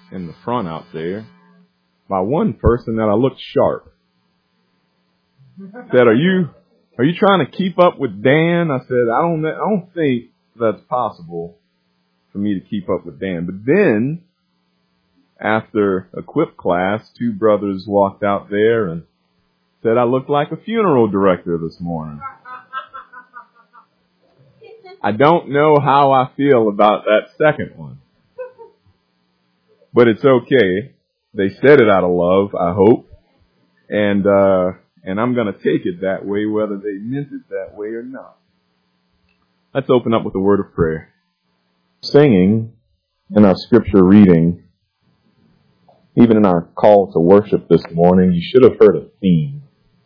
in the front out there by one person that I looked sharp. Said, are you trying to keep up with Dan? I said, I don't think that's possible for me to keep up with Dan. But then, after a quip class, two brothers walked out there and said I looked like a funeral director this morning. I don't know how I feel about that second one. But it's okay. They said it out of love, I hope. And I'm going to take it that way, whether they meant it that way or not. Let's open up with a word of prayer. Singing in our scripture reading, even in our call to worship this morning, you should have heard a theme.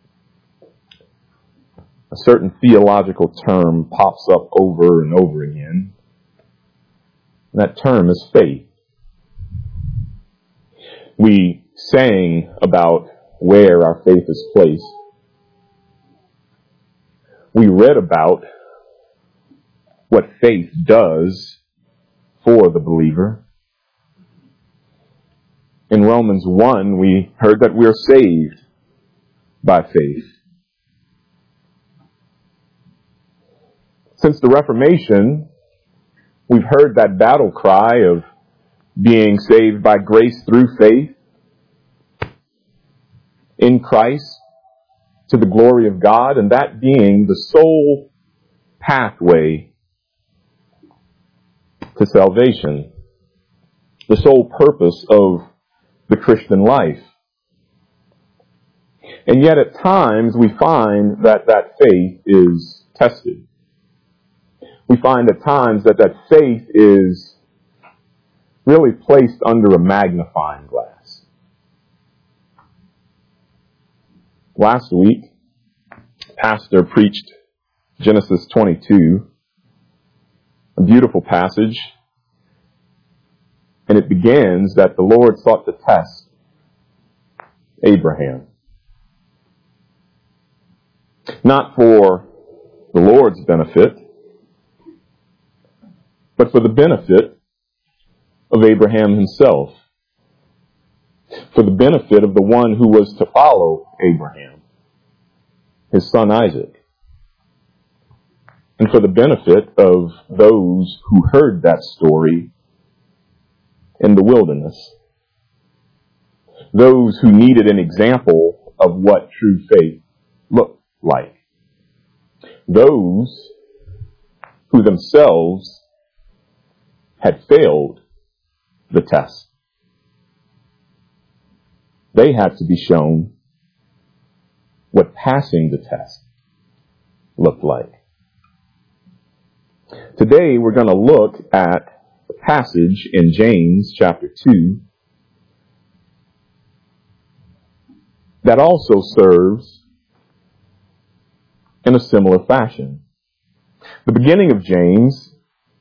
A certain theological term pops up over and over again. And that term is faith. We sang about where our faith is placed. We read about what faith does for the believer. In Romans 1, we heard that we are saved by faith. Since the Reformation, we've heard that battle cry of being saved by grace through faith in Christ to the glory of God, and that being the sole pathway to salvation, the sole purpose of the Christian life. And yet at times we find that faith is tested. We find at times that faith is really placed under a magnifying glass. Last week, Pastor preached Genesis 22, a beautiful passage, and it begins that the Lord sought to test Abraham. Not for the Lord's benefit, but for the benefit of Abraham himself. For the benefit of the one who was to follow Abraham, his son Isaac. And for the benefit of those who heard that story in the wilderness. Those who needed an example of what true faith looked like. Those who themselves had failed the test. They had to be shown what passing the test looked like. Today we're going to look at a passage in James chapter 2 that also serves in a similar fashion. The beginning of James,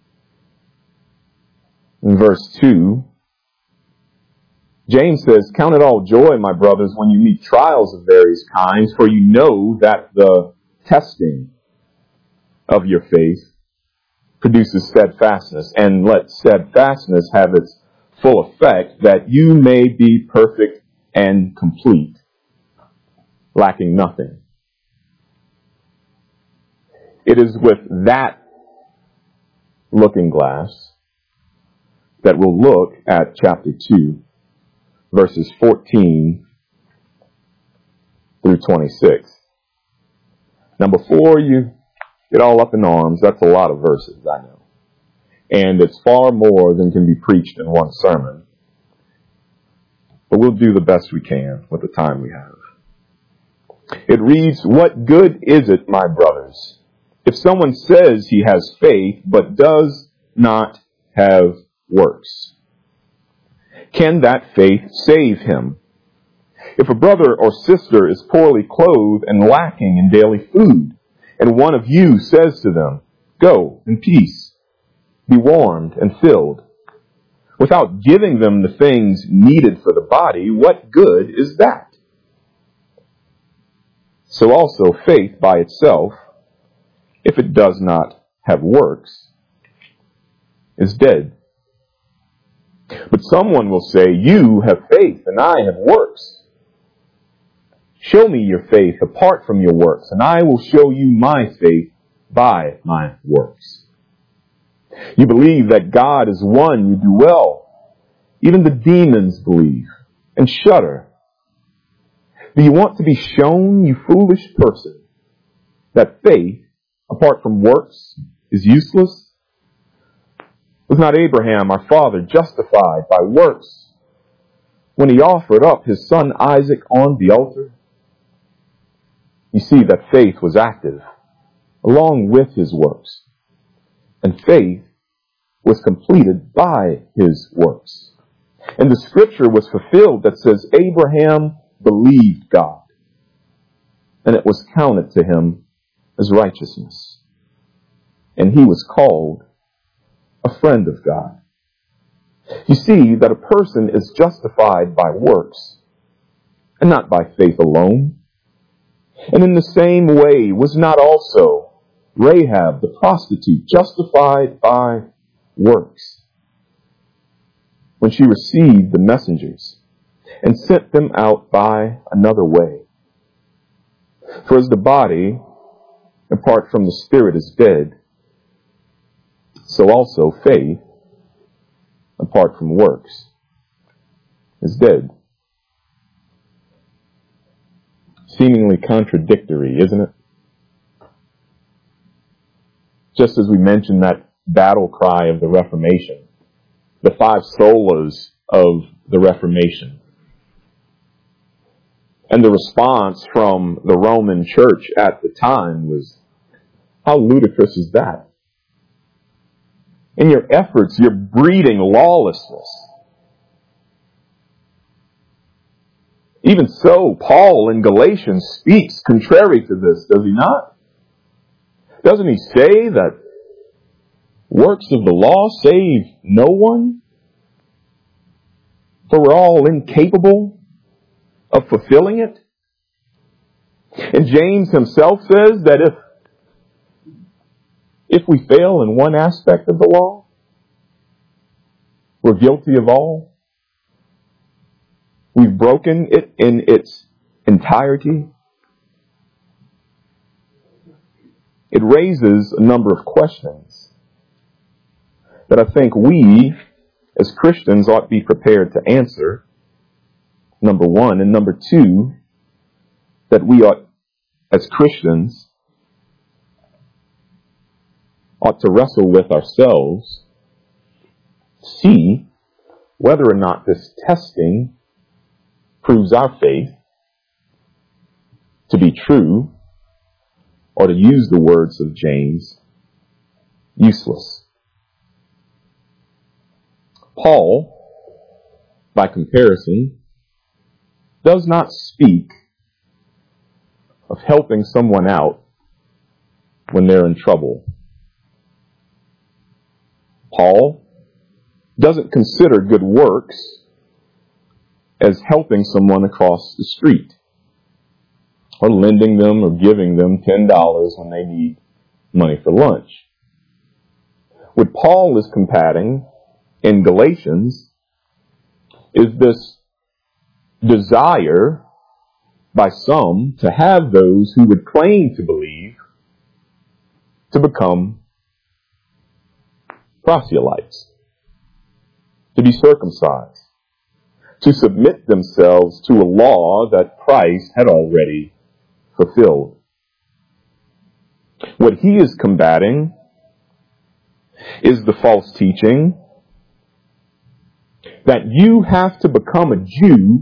in verse 2, James says, "Count it all joy, my brothers, when you meet trials of various kinds, for you know that the testing of your faith produces steadfastness. And let steadfastness have its full effect, that you may be perfect and complete, lacking nothing." It is with that looking glass that we'll look at chapter 2, verses 14 through 26. Now, before you get all up in arms, that's a lot of verses, I know. And it's far more than can be preached in one sermon. But we'll do the best we can with the time we have. It reads, "What good is it, my brothers, if someone says he has faith but does not have works? Can that faith save him? If a brother or sister is poorly clothed and lacking in daily food, and one of you says to them, 'Go in peace, be warmed and filled,' without giving them the things needed for the body, what good is that? So also faith by itself, if it does not have works, is dead. But someone will say, you have faith and I have works. Show me your faith apart from your works, and I will show you my faith by my works. You believe that God is one, you do well. Even the demons believe and shudder. Do you want to be shown, you foolish person, that faith apart from works is useless? Was not Abraham, our father, justified by works when he offered up his son Isaac on the altar? You see that faith was active along with his works, and faith was completed by his works. And the scripture was fulfilled that says, Abraham believed God, and it was counted to him as righteousness. And he was called a friend of God. You see that a person is justified by works, and not by faith alone. And in the same way was not also Rahab the prostitute justified by works when she received the messengers and sent them out by another way? For as the body, apart from the spirit, is dead, so also faith, apart from works, is dead. Seemingly contradictory, isn't it? Just as we mentioned that battle cry of the Reformation, the 5 solas of the Reformation, and the response from the Roman Church at the time was, how ludicrous is that? In your efforts, you're breeding lawlessness. Even so, Paul in Galatians speaks contrary to this, does he not? Doesn't he say that works of the law save no one? For we're all incapable of fulfilling it. And James himself says that if we fail in one aspect of the law, we're guilty of all. We've broken it in its entirety. It raises a number of questions that I think we, as Christians, ought to be prepared to answer. Number one. And number two, that we ought, as Christians, ought to wrestle with ourselves, see whether or not this testing proves our faith to be true, or to use the words of James, useless. Paul, by comparison, does not speak of helping someone out when they're in trouble. Paul doesn't consider good works as helping someone across the street, or lending them or giving them $10 when they need money for lunch. What Paul is combating in Galatians is this desire by some to have those who would claim to believe to become proselytes, to be circumcised, to submit themselves to a law that Christ had already fulfilled. What he is combating is the false teaching that you have to become a Jew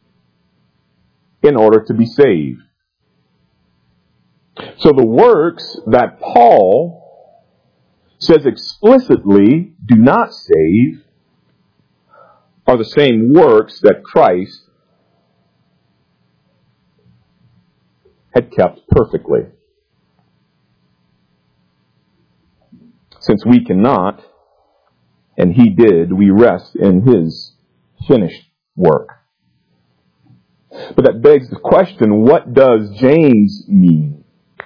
in order to be saved. So the works that Paul says explicitly do not save are the same works that Christ had kept perfectly. Since we cannot, and he did, we rest in his finished work. But that begs the question, what does James mean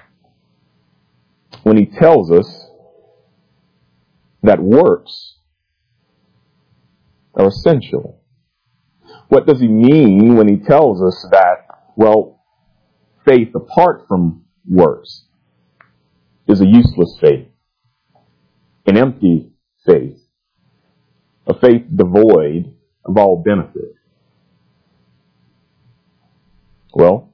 when he tells us that works are essential. What does he mean when he tells us that, well, faith apart from works is a useless faith, an empty faith, a faith devoid of all benefit? Well,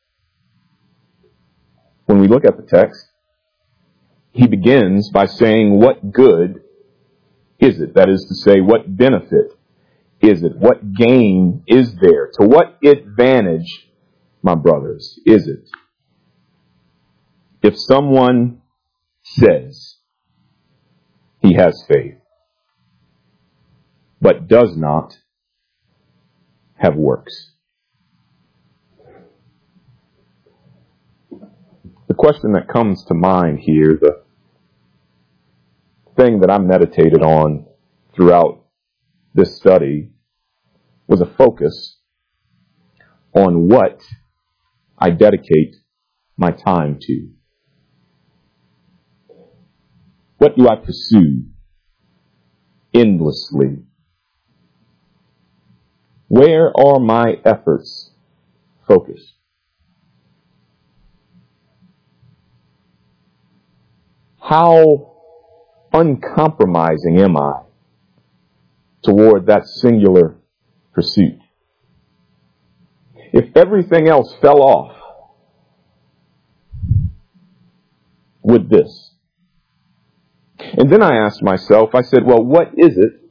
when we look at the text, he begins by saying, what good is it? That is to say, what benefit is it? What gain is there? To what advantage, my brothers, is it if someone says he has faith, but does not have works? The question that comes to mind here, the thing that I meditated on throughout this study, was a focus on what I dedicate my time to. What do I pursue endlessly? Where are my efforts focused? How uncompromising am I toward that singular pursuit? If everything else fell off, would this? And then I asked myself, I said, well, what is it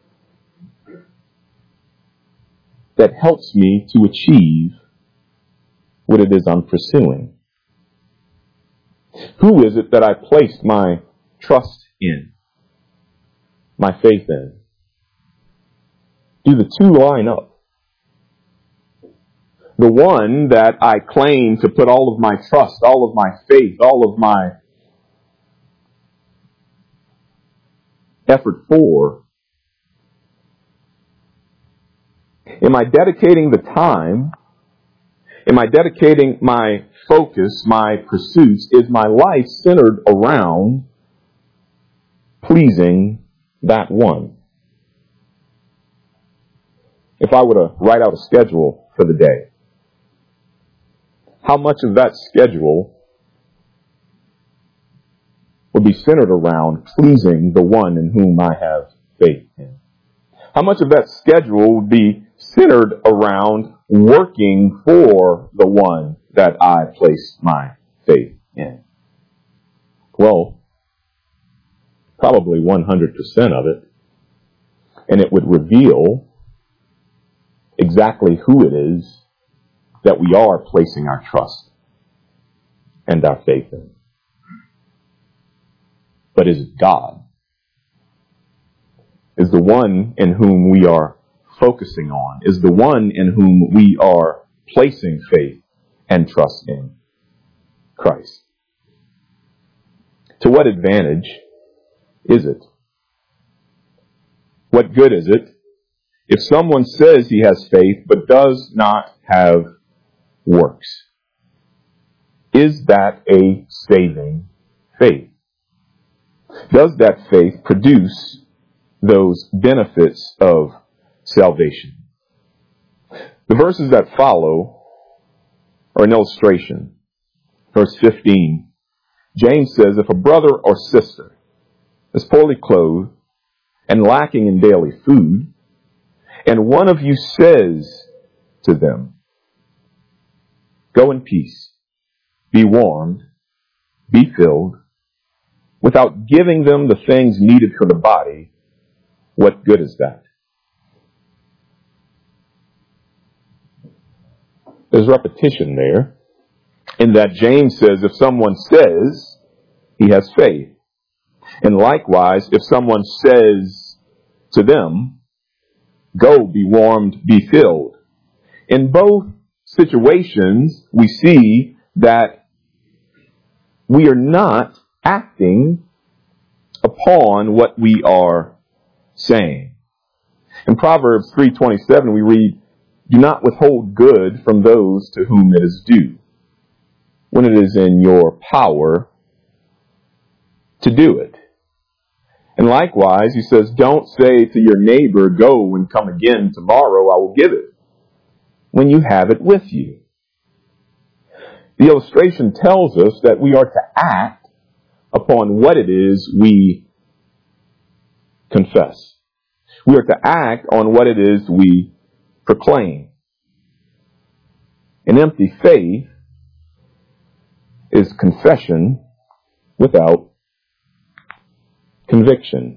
that helps me to achieve what it is I'm pursuing? Who is it that I placed my trust in, my faith in? Do the two line up? The one that I claim to put all of my trust, all of my faith, all of my effort for, am I dedicating the time? Am I dedicating my focus, my pursuits? Is my life centered around pleasing that one? If I were to write out a schedule for the day, how much of that schedule would be centered around pleasing the one in whom I have faith in? How much of that schedule would be centered around working for the one that I place my faith in? Well, probably 100% of it. And it would reveal exactly who it is that we are placing our trust and our faith in. But is it God? Is the one in whom we are focusing on? Is the one in whom we are placing faith and trust in Christ? To what advantage is it? What good is it if someone says he has faith but does not have works? Is that a saving faith? Does that faith produce those benefits of salvation? The verses that follow are an illustration. Verse 15, James says, if a brother or sister is poorly clothed and lacking in daily food, and one of you says to them, go in peace, be warmed, be filled, without giving them the things needed for the body, what good is that? There's repetition there, in that James says if someone says he has faith, and likewise if someone says to them, go, be warmed, be filled. In both situations, we see that we are not acting upon what we are saying. In Proverbs 3:27, we read, do not withhold good from those to whom it is due, when it is in your power to do it. And likewise, he says, don't say to your neighbor, go and come again tomorrow, I will give it, when you have it with you. The illustration tells us that we are to act upon what it is we confess. We are to act on what it is we proclaim. An empty faith is confession without conviction.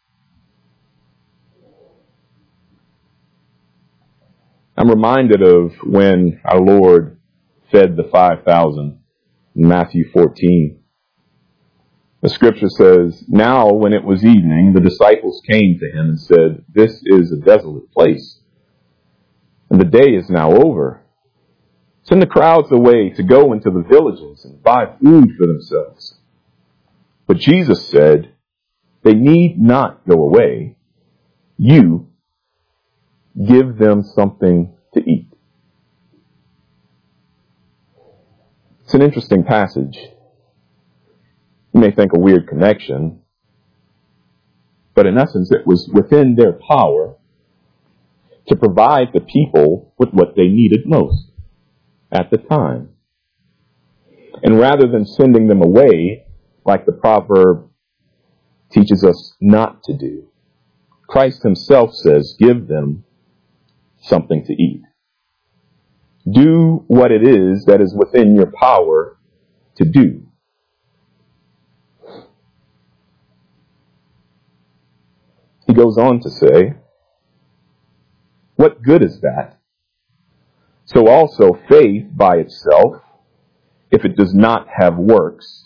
I'm reminded of when our Lord fed the 5,000 in Matthew 14. The scripture says, now when it was evening, the disciples came to him and said, this is a desolate place, and the day is now over. Send the crowds away to go into the villages and buy food for themselves. But Jesus said, they need not go away. You give them something to eat. It's an interesting passage. You may think a weird connection, but in essence it was within their power to provide the people with what they needed most at the time. And rather than sending them away, like the proverb teaches us not to do, Christ himself says, give them something to eat. Do what it is that is within your power to do. He goes on to say, what good is that? So also faith by itself, if it does not have works,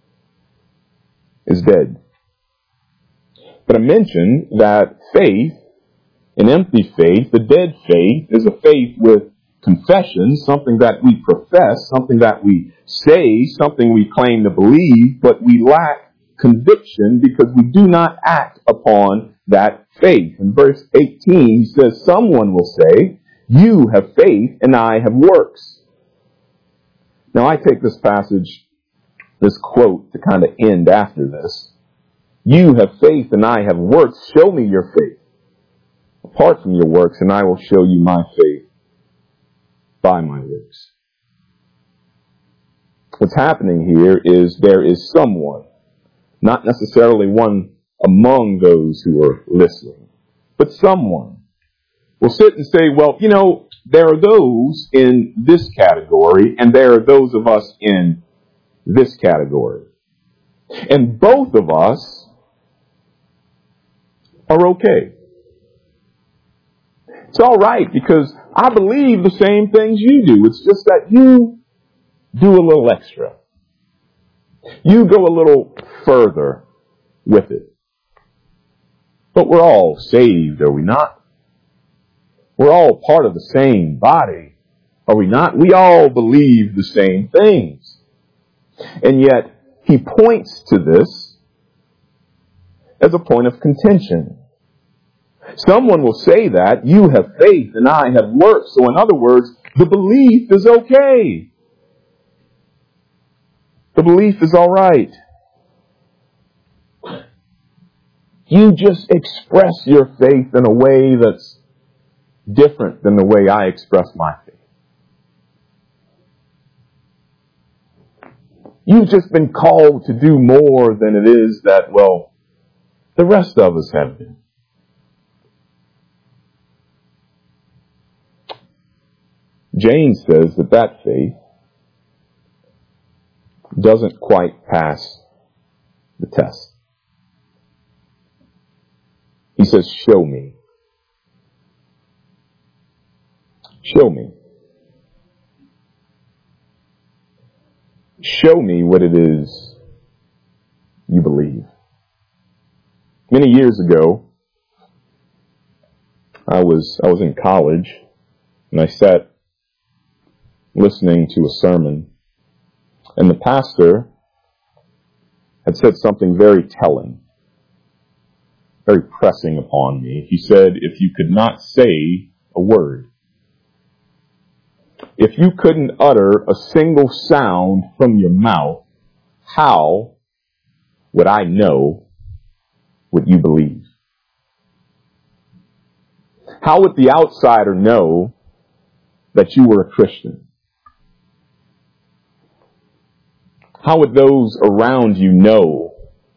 is dead. But I mentioned that faith, an empty faith, the dead faith, is a faith with confession, something that we profess, something that we say, something we claim to believe, but we lack conviction because we do not act upon that faith. In verse 18, he says, someone will say, you have faith and I have works. Now I take this passage, this quote, to kind of end after this. You have faith and I have works. Show me your faith apart from your works, and I will show you my faith by my works. What's happening here is there is someone, not necessarily one among those who are listening, but someone will sit and say, well, you know, there are those in this category and there are those of us in this category. And both of us are okay. It's all right because I believe the same things you do. It's just that you do a little extra. You go a little further with it. But we're all saved, are we not? We're all part of the same body, are we not? We all believe the same things. And yet, he points to this as a point of contention. Someone will say that you have faith and I have works. So in other words, the belief is okay. The belief is all right. You just express your faith in a way that's different than the way I express my faith. You've just been called to do more than it is that, well, the rest of us have been. James says that faith doesn't quite pass the test. He says, show me. Show me. Show me what it is you believe. Many years ago, I was in college, and I sat listening to a sermon, and the pastor had said something very telling, very pressing upon me. He said, if you could not say a word, if you couldn't utter a single sound from your mouth, how would I know what you believe? How would the outsider know that you were a Christian? How would those around you know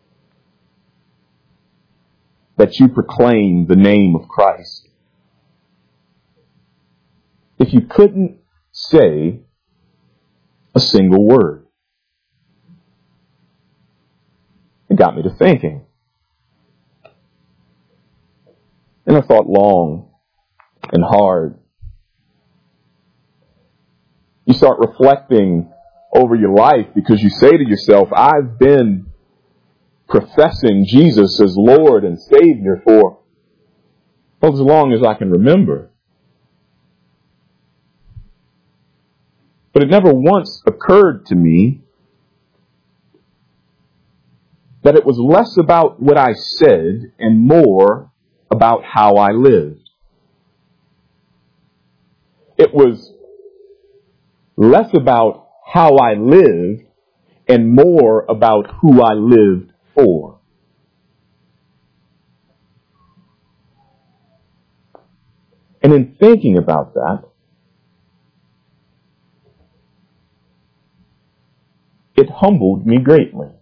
that you proclaim the name of Christ if you couldn't say a single word? It got me to thinking. And I thought long and hard. You start reflecting over your life because you say to yourself, I've been professing Jesus as Lord and Savior for as long as I can remember. But it never once occurred to me that it was less about what I said and more about how I lived. It was less about how I lived and more about who I lived for. And in thinking about that, it humbled me greatly.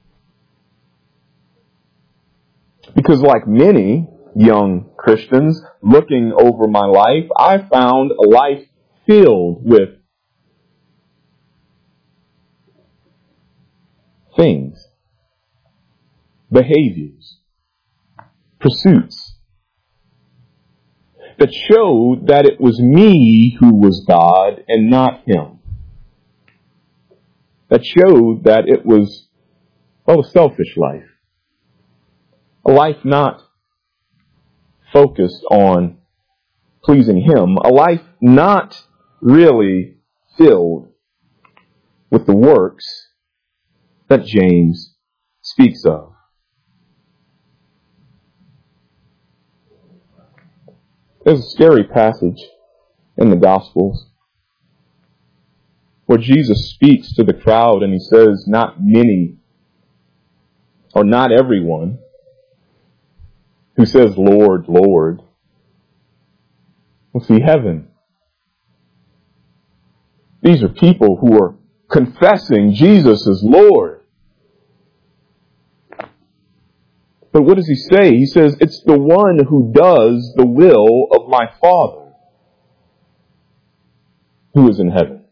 Because like many young Christians looking over my life, I found a life filled with things, behaviors, pursuits that showed that it was me who was God and not Him. That showed that it was, a selfish life. A life not focused on pleasing Him. A life not really filled with the works that James speaks of. There's a scary passage in the Gospels where Jesus speaks to the crowd and He says, not many or not everyone who says, Lord, Lord, will see heaven. These are people who are confessing Jesus as Lord. But what does He say? He says, it's the one who does the will of my Father who is in heaven.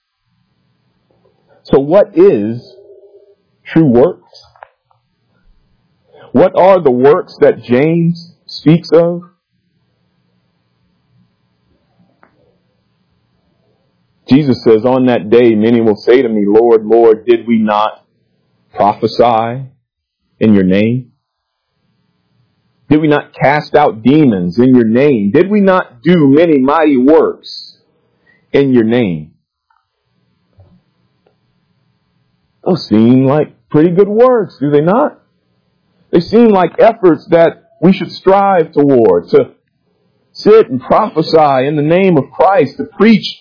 So what is true works? What are the works that James speaks of? Jesus says, on that day, many will say to me, Lord, Lord, did we not prophesy in your name? Did we not cast out demons in your name? Did we not do many mighty works in your name? Those seem like pretty good works, do they not? They seem like efforts that we should strive toward, to sit and prophesy in the name of Christ, to preach,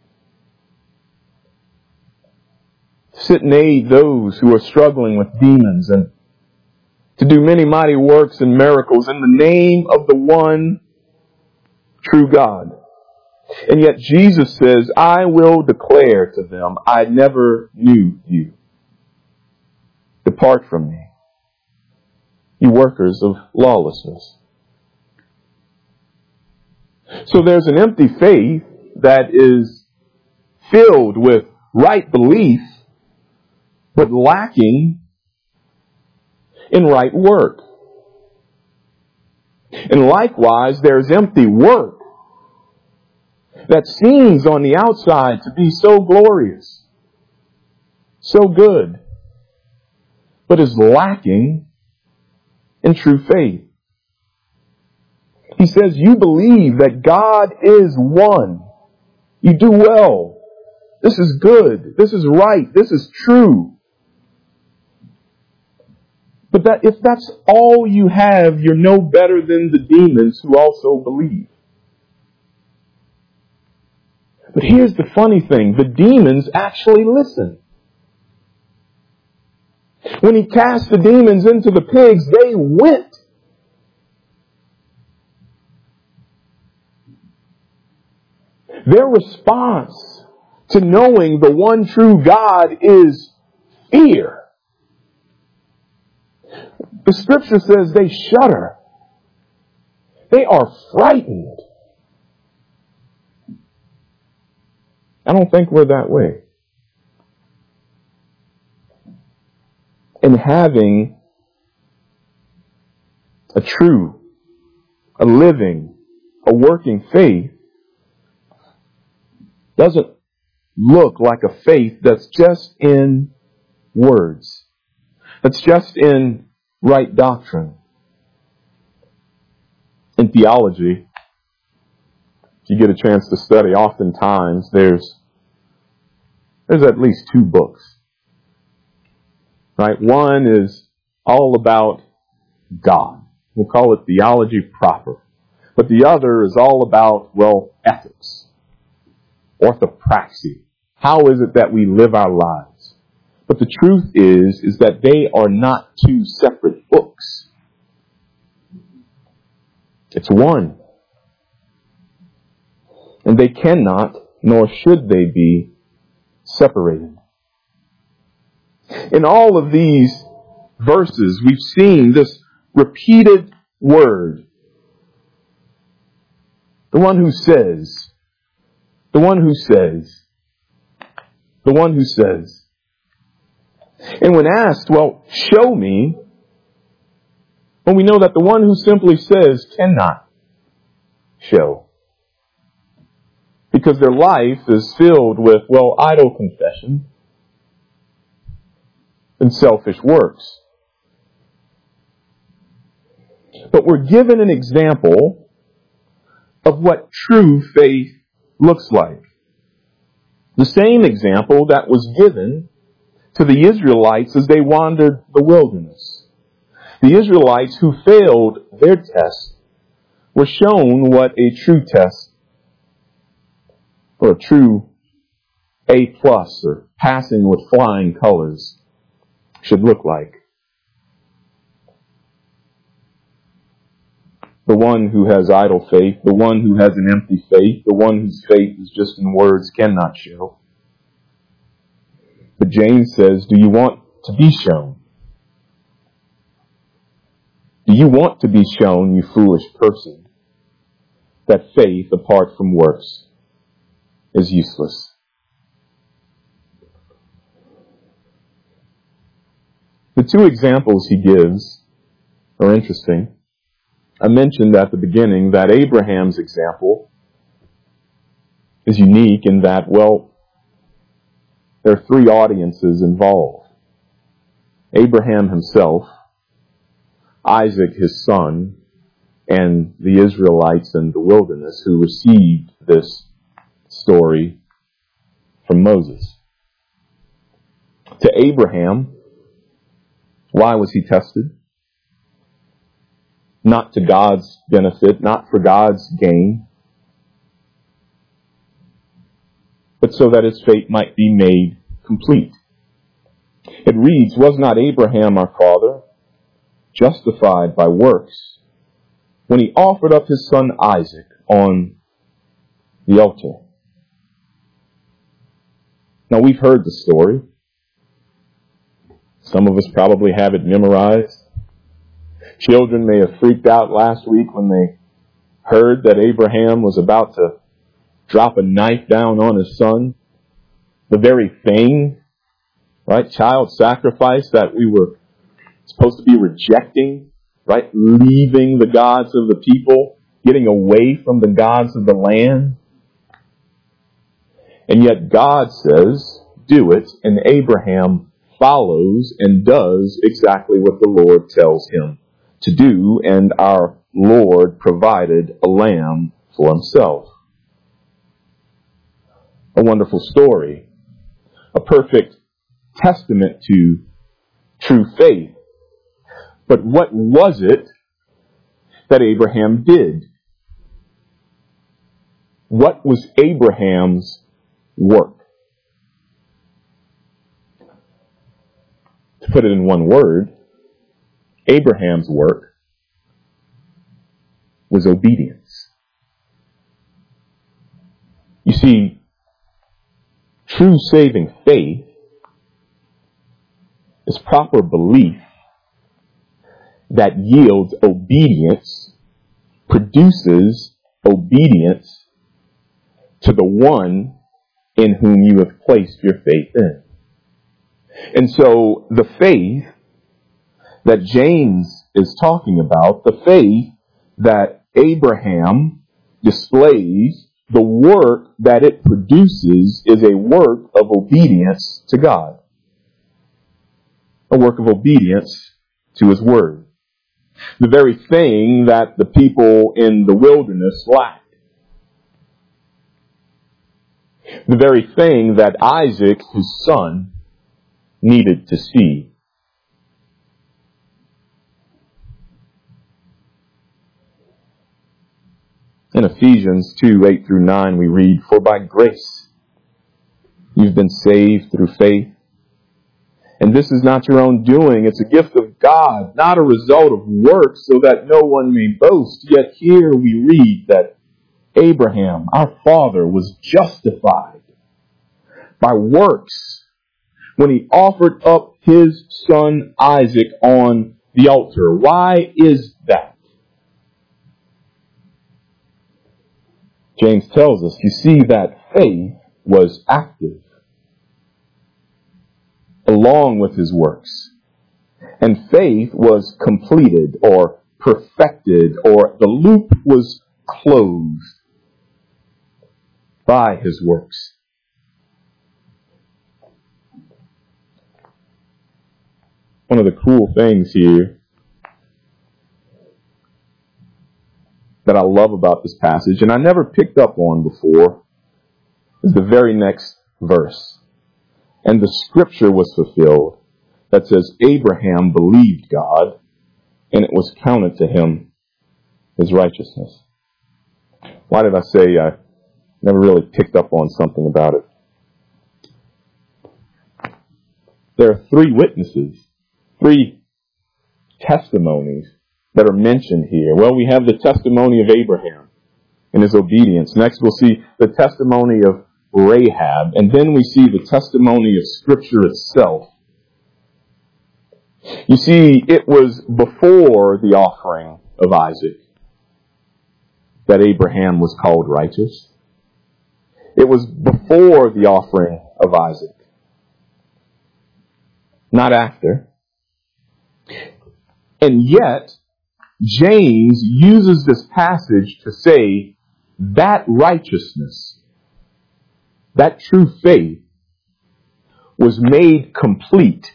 to sit and aid those who are struggling with demons, and to do many mighty works and miracles in the name of the one true God. And yet Jesus says, I will declare to them, I never knew you. Depart from me, you workers of lawlessness. So there's an empty faith that is filled with right belief, but lacking in right work. And likewise, there's empty work that seems on the outside to be so glorious, so good, but is lacking in true faith. He says, you believe that God is one. You do well. This is good. This is right. This is true. But that if that's all you have, you're no better than the demons who also believe. But here's the funny thing. The demons actually listen. When he cast the demons into the pigs, they went. Their response to knowing the one true God is fear. The scripture says they shudder. They are frightened. I don't think we're that way. And having a true, a living, a working faith doesn't look like a faith that's just in words. That's just in right doctrine. In theology, if you get a chance to study, oftentimes there's at least two books. Right? One is all about God. We'll call it theology proper. But the other is all about, ethics. Orthopraxy. How is it that we live our lives? But the truth is that they are not two separate books. It's one. And they cannot, nor should they be, separated. In all of these verses, we've seen this repeated word. The one who says, the one who says, the one who says. And when asked, show me, well, we know that the one who simply says cannot show. Because their life is filled with, idle confession and selfish works. But we're given an example of what true faith looks like. The same example that was given to the Israelites as they wandered the wilderness. The Israelites who failed their test were shown what a true test, or a true A+, or passing with flying colors, should look like. The one who has idle faith, the one who has an empty faith, the one whose faith is just in words cannot show. But James says, do you want to be shown? Do you want to be shown, you foolish person, that faith apart from works is useless? The two examples he gives are interesting. I mentioned at the beginning that Abraham's example is unique in that, there are three audiences involved. Abraham himself, Isaac his son, and the Israelites in the wilderness who received this story from Moses. To Abraham, why was he tested? Not to God's benefit, not for God's gain, but so that his faith might be made complete. It reads, was not Abraham our father justified by works when he offered up his son Isaac on the altar? Now we've heard the story. Some of us probably have it memorized. Children may have freaked out last week when they heard that Abraham was about to drop a knife down on his son. The very thing, right? Child sacrifice that we were supposed to be rejecting, right? Leaving the gods of the people, getting away from the gods of the land. And yet God says, do it, and Abraham follows and does exactly what the Lord tells him to do, and our Lord provided a lamb for himself. A wonderful story. A perfect testament to true faith. But what was it that Abraham did? What was Abraham's work? To put it in one word, Abraham's work was obedience. You see, true saving faith is proper belief that yields obedience, produces obedience to the one in whom you have placed your faith in. And so the faith that James is talking about, the faith that Abraham displays, the work that it produces is a work of obedience to God. A work of obedience to His Word. The very thing that the people in the wilderness lacked. The very thing that Isaac, his son, needed to see. In Ephesians 2:8-9 we read, "For by grace you've been saved through faith. And this is not your own doing, it's a gift of God, not a result of works, so that no one may boast." Yet here we read that Abraham, our father, was justified by works when he offered up his son Isaac on the altar. Why is that? James tells us, you see, that faith was active along with his works. And faith was completed or perfected, or the loop was closed by his works. One of the cool things here that I love about this passage, and I never picked up on before, is the very next verse. "And the scripture was fulfilled that says, Abraham believed God, and it was counted to him as righteousness." Why did I say I never really picked up on something about it? There are three witnesses, three testimonies that are mentioned here. Well, we have the testimony of Abraham and his obedience. Next, we'll see the testimony of Rahab, and then we see the testimony of Scripture itself. You see, it was before the offering of Isaac that Abraham was called righteous. It was before the offering of Isaac, not after. And yet, James uses this passage to say that righteousness, that true faith, was made complete.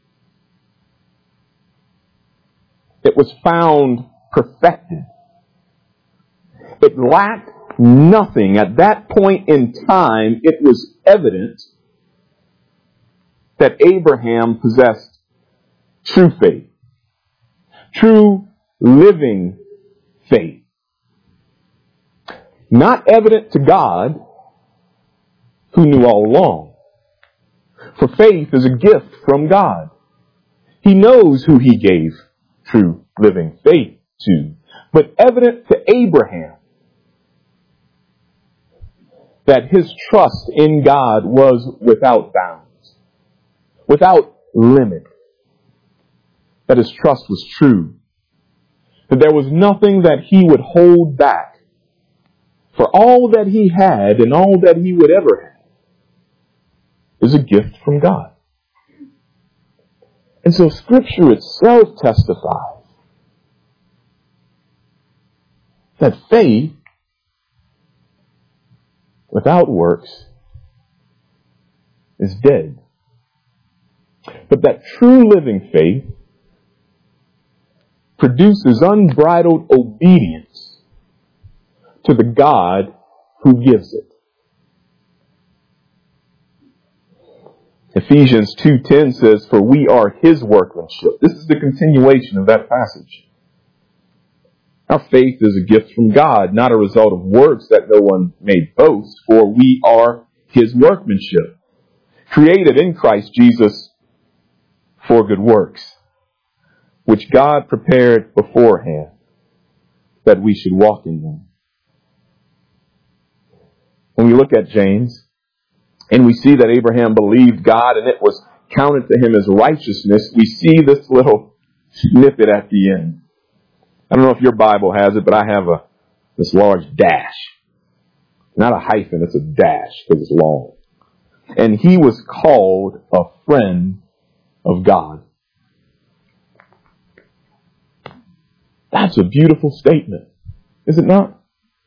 It was found perfected. It lacked nothing. At that point in time, it was evident that Abraham possessed true faith. True living faith. Not evident to God, who knew all along. For faith is a gift from God. He knows who He gave true living faith to. But evident to Abraham that his trust in God was without bounds, without limit. That his trust was true. That there was nothing that he would hold back. For all that he had and all that he would ever have is a gift from God. And so Scripture itself testifies that faith without works is dead. But that true living faith produces unbridled obedience to the God who gives it. Ephesians 2:10 says, "For we are His workmanship." This is the continuation of that passage. Our faith is a gift from God, not a result of works that no one may boast, for we are His workmanship, created in Christ Jesus for good works, which God prepared beforehand that we should walk in them. When we look at James, and we see that Abraham believed God and it was counted to him as righteousness, we see this little snippet at the end. I don't know if your Bible has it, but I have this large dash. Not a hyphen, it's a dash because it's long. And he was called a friend of God. That's a beautiful statement, is it not?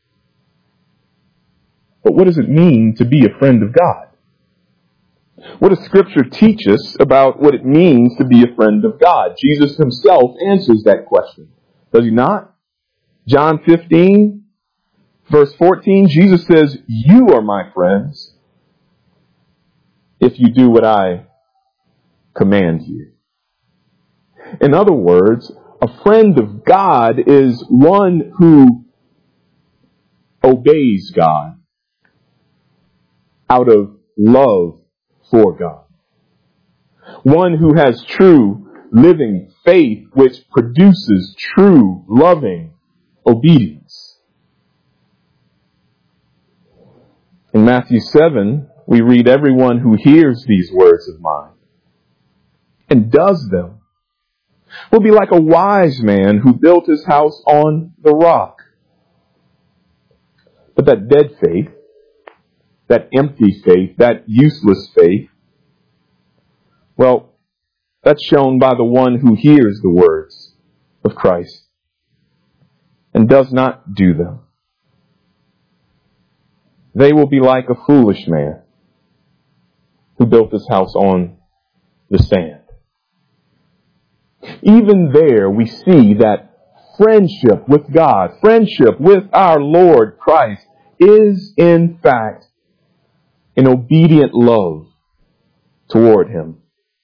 But what does it mean to be a friend of God? What does Scripture teach us about what it means to be a friend of God? Jesus himself answers that question, does he not? John 15, verse 14, Jesus says, "You are my friends if you do what I command you." In other words, a friend of God is one who obeys God out of love for God. One who has true living faith which produces true loving obedience. In Matthew 7, we read, "Everyone who hears these words of mine and does them will be like a wise man who built his house on the rock." But that dead faith, that empty faith, that useless faith, well, that's shown by the one who hears the words of Christ and does not do them. They will be like a foolish man who built his house on the sand. Even there we see that friendship with God, friendship with our Lord Christ, is in fact an obedient love toward him.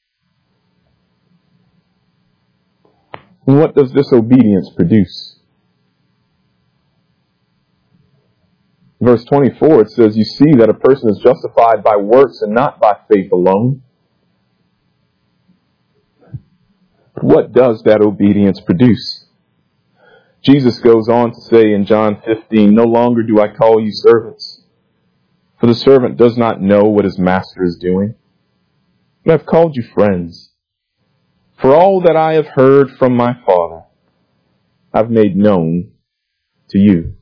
And what does this obedience produce? Verse 24, it says, "You see that a person is justified by works and not by faith alone." But what does that obedience produce? Jesus goes on to say in John 15, "No longer do I call you servants, for the servant does not know what his master is doing. But I've called you friends. For all that I have heard from my Father, I've made known to you."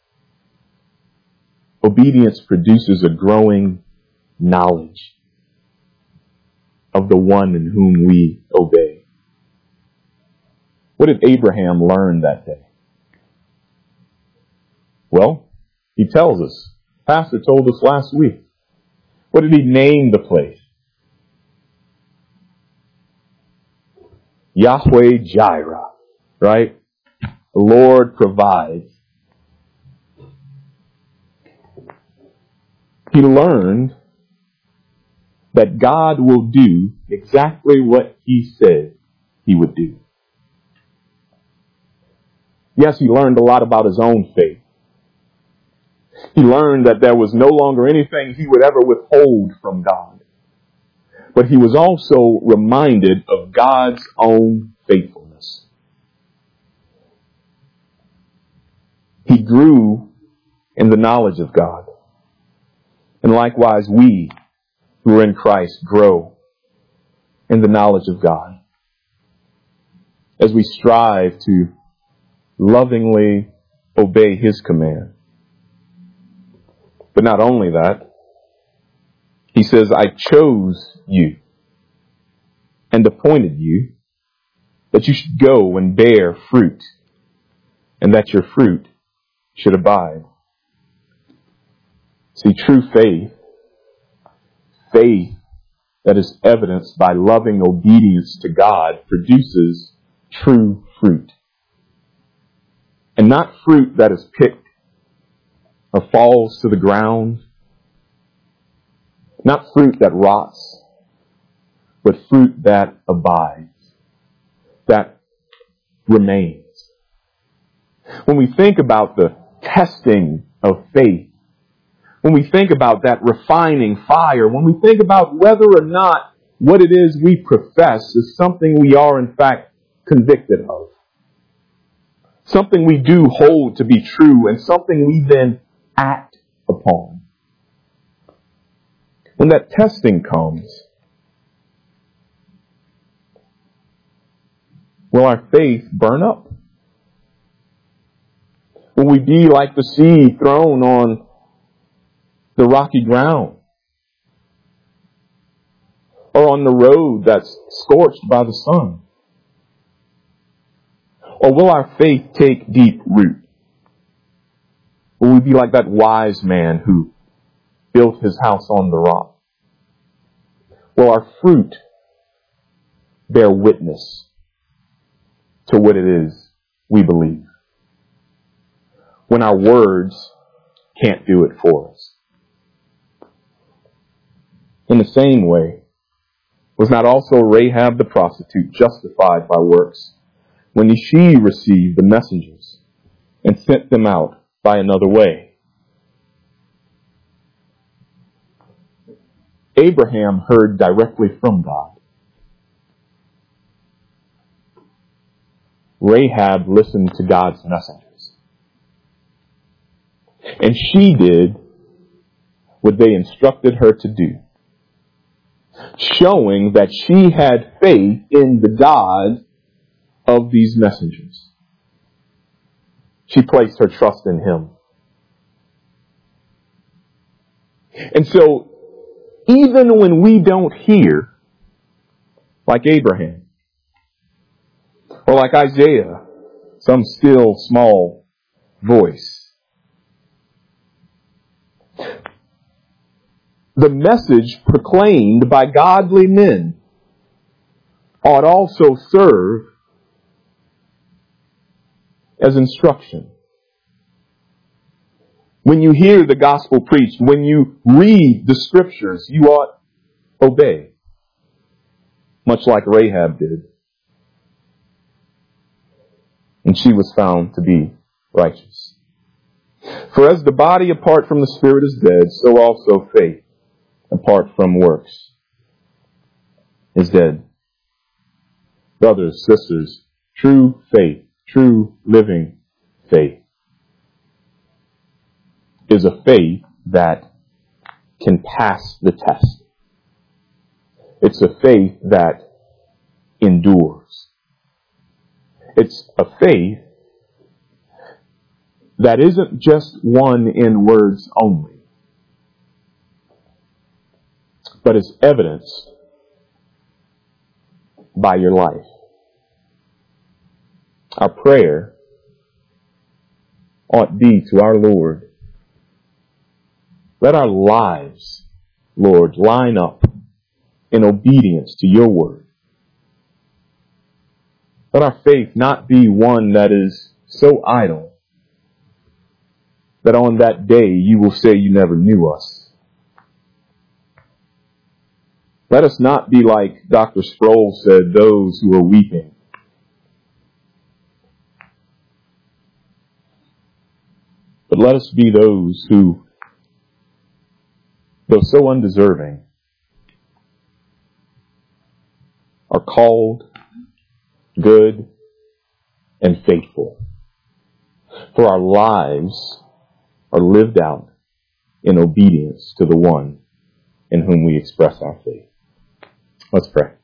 Obedience produces a growing knowledge of the one in whom we obey. What did Abraham learn that day? Well, he tells us. Pastor told us last week. What did he name the place? Yahweh Jireh, right? The Lord provides. He learned that God will do exactly what he said he would do. Yes, he learned a lot about his own faith. He learned that there was no longer anything he would ever withhold from God. But he was also reminded of God's own faithfulness. He grew in the knowledge of God. And likewise, we who are in Christ grow in the knowledge of God as we strive to lovingly obey his command. But not only that, he says, "I chose you and appointed you that you should go and bear fruit, and that your fruit should abide." See, true faith that is evidenced by loving obedience to God, produces true fruit. And not fruit that is picked or falls to the ground. Not fruit that rots, but fruit that abides, that remains. When we think about the testing of faith, when we think about that refining fire, when we think about whether or not what it is we profess is something we are in fact convicted of. Something we do hold to be true and something we then act upon. When that testing comes, will our faith burn up? Will we be like the seed thrown on the rocky ground? Or on the road that's scorched by the sun? Or will our faith take deep root? Will we be like that wise man who built his house on the rock? Will our fruit bear witness to what it is we believe, when our words can't do it for us? In the same way, was not also Rahab the prostitute justified by works when she received the messengers and sent them out by another way? Abraham heard directly from God. Rahab listened to God's messengers. And she did what they instructed her to do, showing that she had faith in the God of these messengers. She placed her trust in Him. And so, even when we don't hear, like Abraham, or like Isaiah, some still small voice, the message proclaimed by godly men ought also serve as instruction. When you hear the gospel preached, when you read the scriptures, you ought obey, much like Rahab did. And she was found to be righteous. For as the body apart from the spirit is dead, so also faith apart from works is dead. Brothers, sisters, true faith, true living faith, is a faith that can pass the test. It's a faith that endures. It's a faith that isn't just one in words only, but is evidenced by your life. Our prayer ought be to our Lord, let our lives, Lord, line up in obedience to your word. Let our faith not be one that is so idle that on that day you will say you never knew us. Let us not be like Dr. Sproul said, those who are weeping. But let us be those who, though so undeserving, are called, good, and faithful. For our lives are lived out in obedience to the one in whom we express our faith. Let's pray.